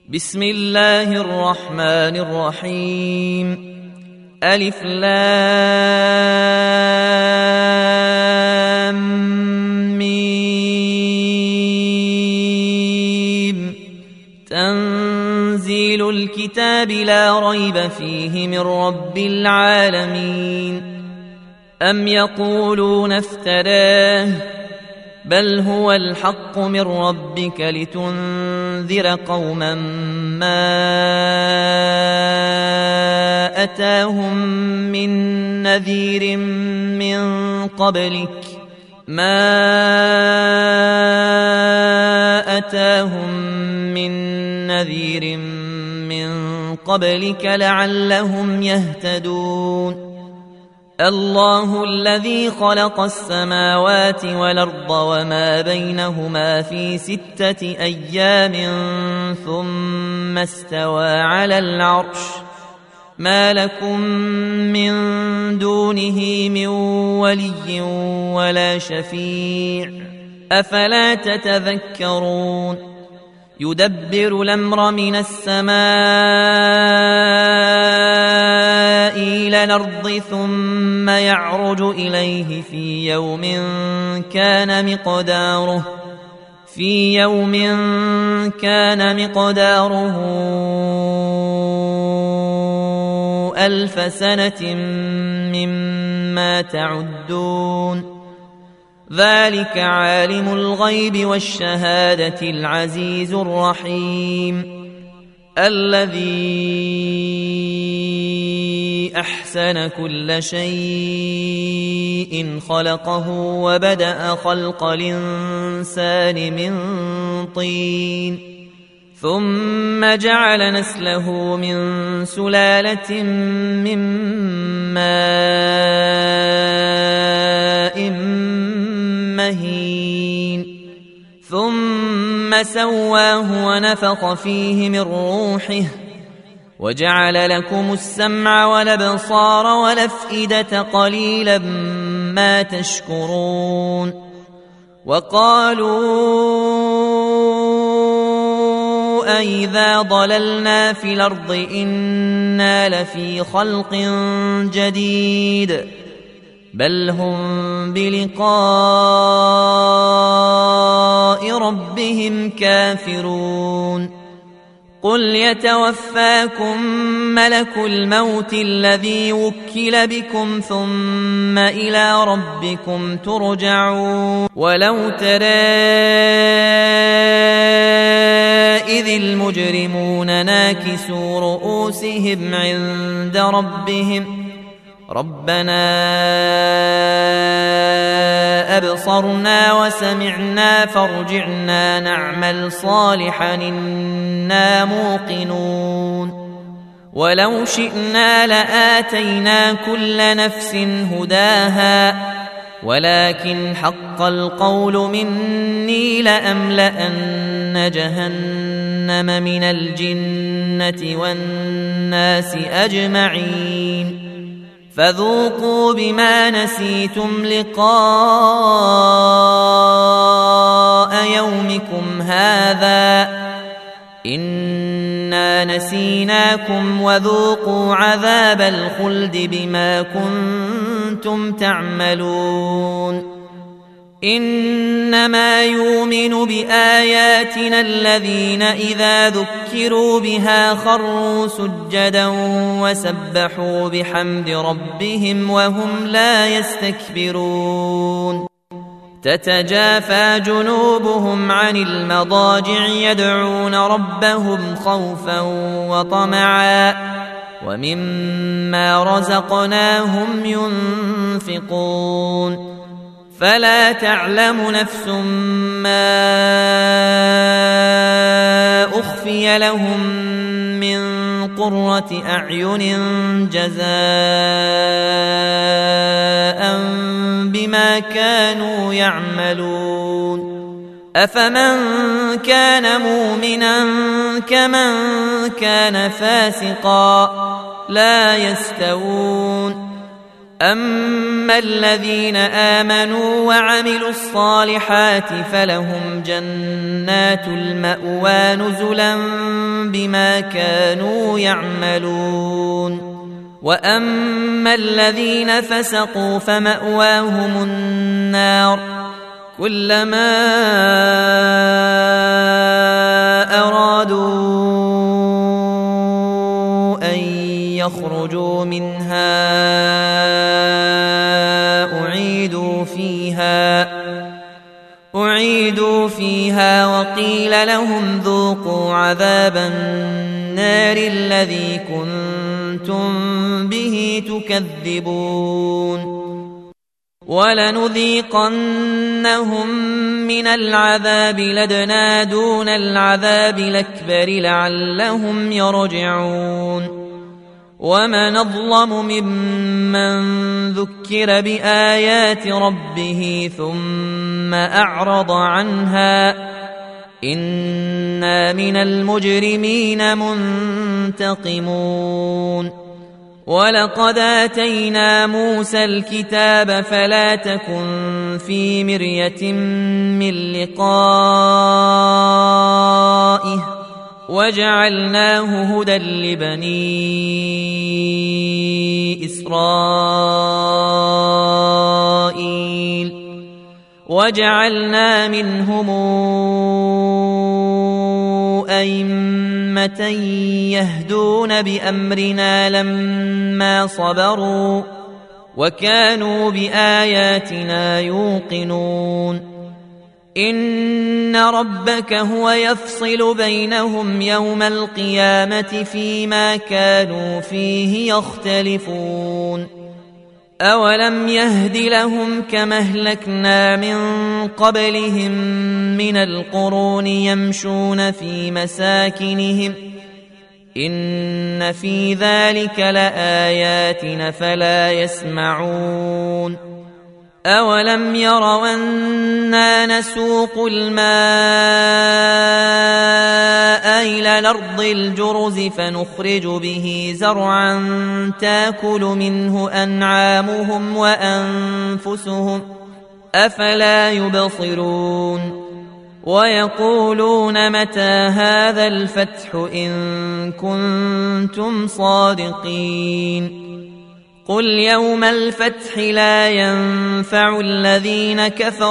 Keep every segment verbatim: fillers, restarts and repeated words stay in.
بسم الله الرحمن الرحيم. ألف لام ميم. تنزيل الكتاب لا ريب فيه من رب العالمين. أم يقولون افتراه بل هو الحق من ربك لتنذر قوما ما أتاهم من نذير من قبلك ما أتاهم من نذير من قبلك لعلهم يهتدون. الله الذي خلق السماوات والأرض وما بينهما في ستة أيام ثم استوى على العرش ما لكم من دونه من ولي ولا شفيع أفلا تتذكرون. يدبر الأمر من السماء إلى الأرض ثم يعرج إليه في يوم كان مقداره في يوم كان مقداره ألف سنة مما تعدون. ذلك عالم الغيب والشهادة العزيز الرحيم الذي أحسن كل شيء خلقه وبدأ خلق الإنسان من طين ثم جعل نسله من سلالة من ماء مهين ثم سواه ونفخ فيه من روحه وجعل لكم السمع والأبصار والأفئدة قليلا ما تشكرون. وقالوا أئذا ضللنا في الأرض إنا لفي خلق جديد بل هم بلقاء ربهم كافرون. قل يتوفاكم ملك الموت الذي وكل بكم ثم إلى ربكم ترجعون. ولو ترى إذ المجرمون ناكسوا رؤوسهم عند ربهم ربنا أبصرنا وسمعنا فارجعنا نعمل صالحا إنا موقنون. ولو شئنا لآتينا كل نفس هداها ولكن حق القول مني لأملأن جهنم من الجنة والناس أجمعين. فذوقوا بما نسيتم لقاء يومكم هذا إنا نسيناكم وذوقوا عذاب الخلد بما كنتم تعملون. إنما يؤمن بآياتنا الذين إذا ذكروا بها خروا سجدا وسبحوا بحمد ربهم وهم لا يستكبرون. تتجافى جنوبهم عن المضاجع يدعون ربهم خوفا وطمعا ومما رزقناهم ينفقون. فلا تعلم نفس ما أخفي لهم من قرة أعين جزاء بما كانوا يعملون. أفمن كان مؤمنا كمن كان فاسقا لا يستوون. أما الذين آمنوا وعملوا الصالحات فلهم جنات المأوى نزلا بما كانوا يعملون وأما الذين فسقوا فمأواهم النار كلما أرادوا أن يخرجوا منها أعيدوا فيها أعيدوا فيها وقيل لهم ذوقوا عذاب النار الذي كنتم به تكذبون ولنذيقنهم من العذاب الأدنى دون العذاب الأكبر لعلهم يرجعون ومن أظلم ممن ذكر بآيات ربه ثم أعرض عنها إنا من المجرمين منتقمون ولقد آتينا موسى الكتاب فلا تكن في مرية من لقائه وجعلناه هدى لبني إسرائيل وجعلنا منهم أئمة يهدون بأمرنا لما صبروا وكانوا بآياتنا يوقنون إن ربك هو يفصل بينهم يوم القيامة فيما كانوا فيه يختلفون أولم يهد لهم كما أهلكنا من قبلهم من القرون يمشون في مساكنهم إن في ذلك لآيات فلا يسمعون أولم يروا أنا نسوق الماء إلى الأرض الجرز فنخرج به زرعا تاكل منه أنعامهم وأنفسهم أفلا يبصرون ويقولون متى هذا الفتح إن كنتم صادقين قل يوم الفتح لا ينفع الذين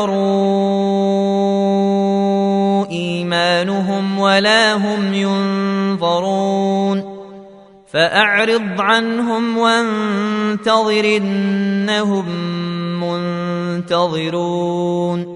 كفروا إيمانهم ولا هم ينظرون فأعرض عنهم وانتظر إنهم منتظرون